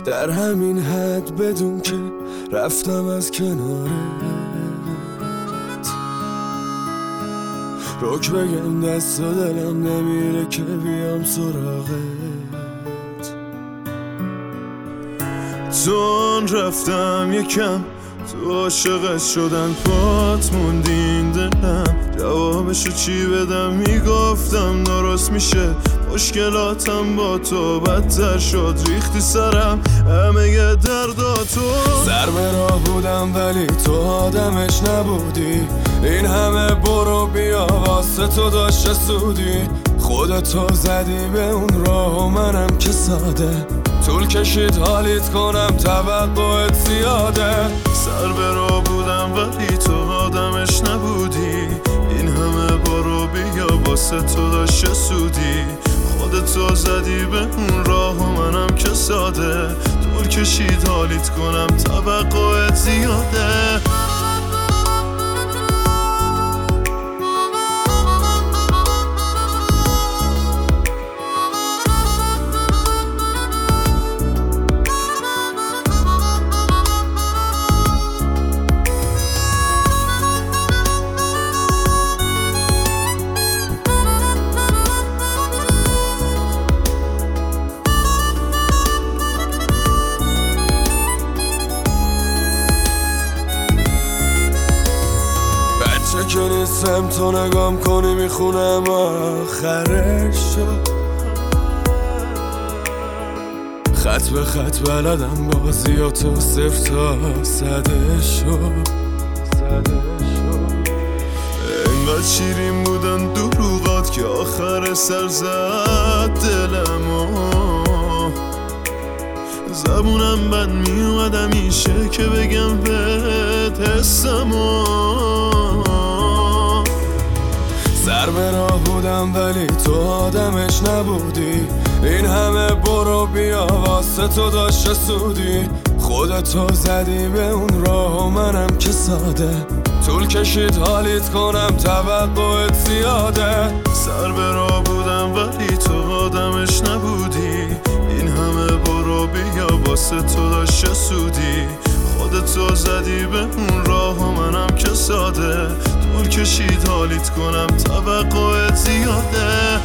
در همین حد بدون که رفتم از کنارت. رک بگم دست و دلم نمیره که بیام سراغت. چون رفتم یکم تو عاشقت شدن پات موندین دلم. جوابشو چی بدم میگفتم درست میشه، مشکلاتم با تو بدتر شد، ریختی سرم همه ی درداتو. سر به راه بودم ولی تو آدمش نبودی، این همه برو بیا واسه تو داشته سودی. خودتو زدی به اون راه و منم که ساده، طول کشید حالیت کنم توقعت زیاده. سر به راه بودم ولی تو آدمش نبودی، این همه برو بیا واسه تو داشته سودی. خودتو زدی به اون راه و منم که ساده، طول کشید حالیت کنم توقعت زیاده. که نیستم تو نگام کنی میخونم آخرش شد. خط به خط بلدم بازیاتو صفر تا صده شد. انقدر شیرین بودن دروغات که آخر سر زد دلمو. زبونم بد میومد همیشه که بگم بهت حسمو. سر به راه بودم ولی تو آدمش نبودی، این همه برو بیا واسه تو داشته سودی. خودتو زدی به اون راه و منم که ساده، طول کشید حالیت کنم توقعت زیاده. سر به راه بودم ولی تو آدمش نبودی، این همه برو بیا واسه تو داشته سودی. خودتو زدی به اون راه و منم که ساده، طول کشید حالیت کنم توقعت زیاده.